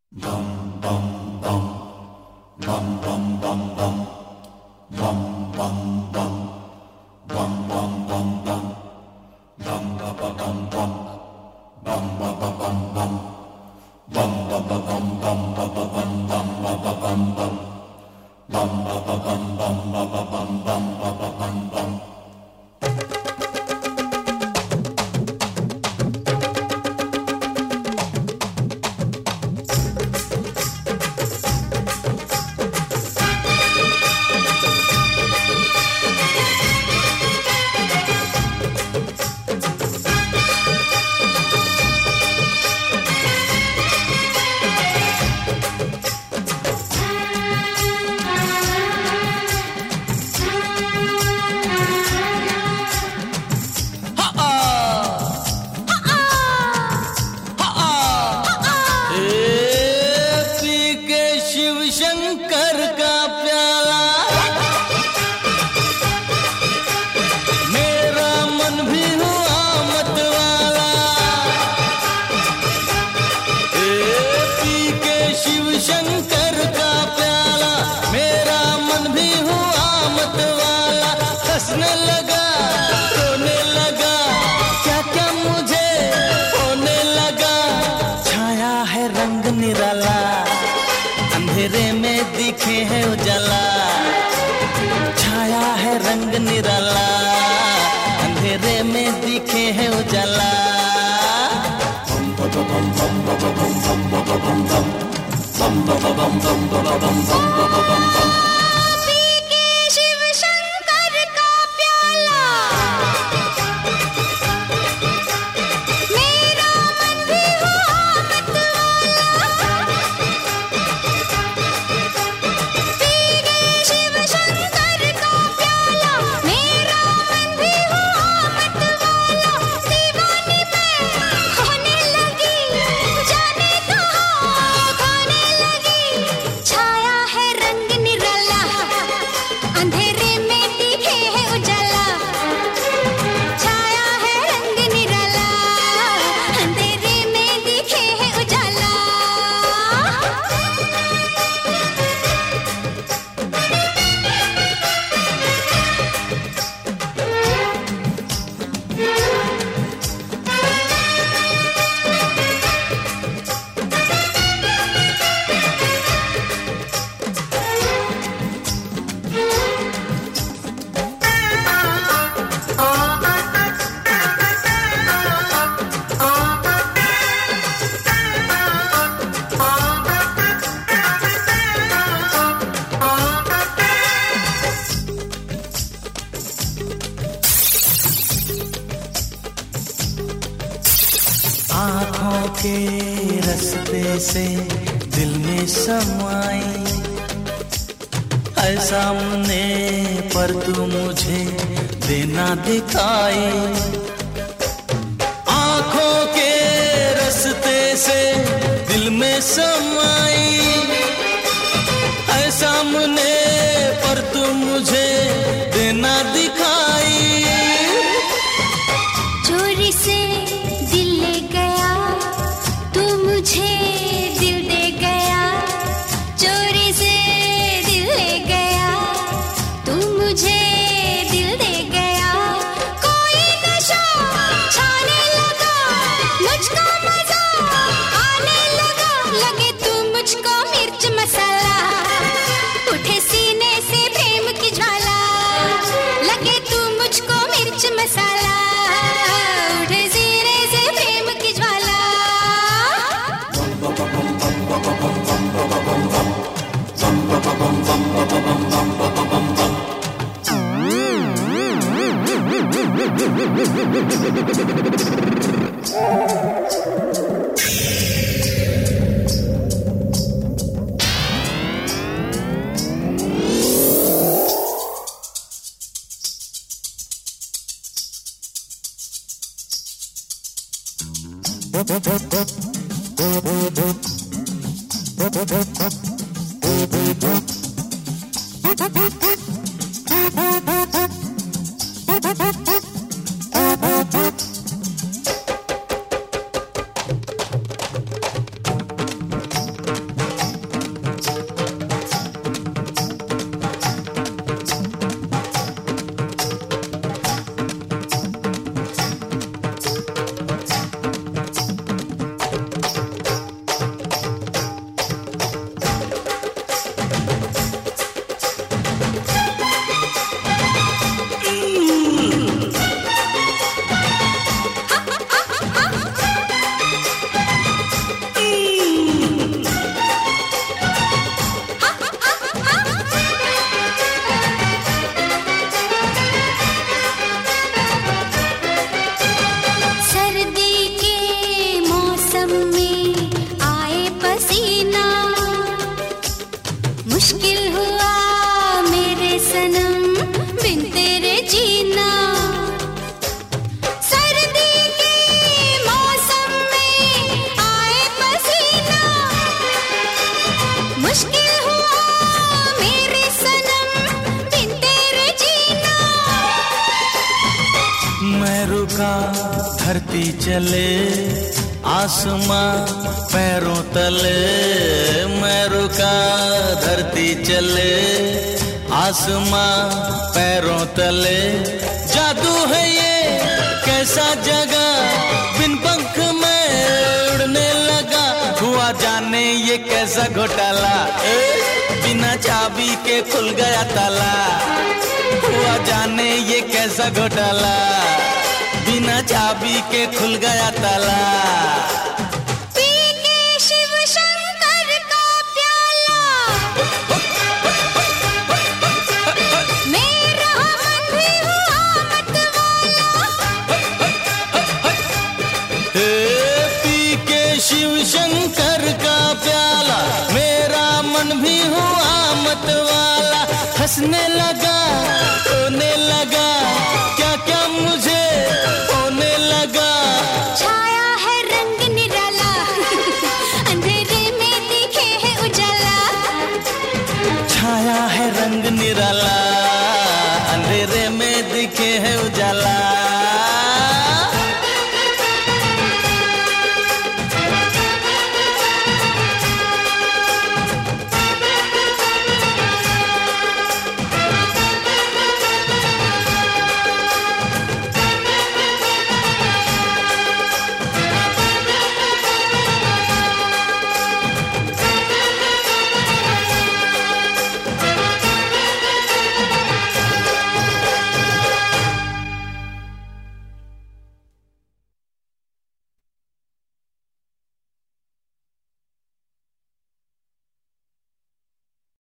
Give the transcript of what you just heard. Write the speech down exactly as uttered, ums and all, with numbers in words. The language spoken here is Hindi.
अंधेरे में दिखे है उजाला, छाया है रंग निराला, अंधेरे में दिखे है उजाला। आँखों के रास्ते से दिल में समाई है सामने पर तू मुझे देना दिखाई। आँखों के रास्ते से दिल में समाई है सामने पर तू मुझे देना दिखाई। चोरी से मुझे दिल दे गया, चोरी से दिल ले गया, तू मुझे दिल दे गया। कोई नशा छाने लगा, मुझको मजा आने लगा, लगे तू मुझको मिर्च मसाला, उठे सीने से प्रेम की ज्वाला, लगे तू मुझको मिर्च मसाला, उठे सीने से प्रेम की ज्वाला। जीना, मुश्किल हुआ मेरे सनम बिन तेरे जीना। सर्दी के मौसम में आए पसीना, मुश्किल हुआ मेरे सनम बिन तेरे जीना। मैं रुका धरती चले आसमां पैरों तले, मैं रुका धरती चले आसमां पैरों तले। जादू है ये कैसा जगह, बिन पंख में उड़ने लगा। हुआ जाने ये कैसा घोटाला, बिना चाबी के खुल गया ताला। हुआ जाने ये कैसा घोटाला, बिना चाबी के खुल गया ताला। पी के शिव शंकर का प्याला, मेरा मन भी हुआ मतवाला। हे पी के शिव शंकर का प्याला, मेरा मन भी हुआ मतवाला। हंसने लगा रोने लगा क्या क्या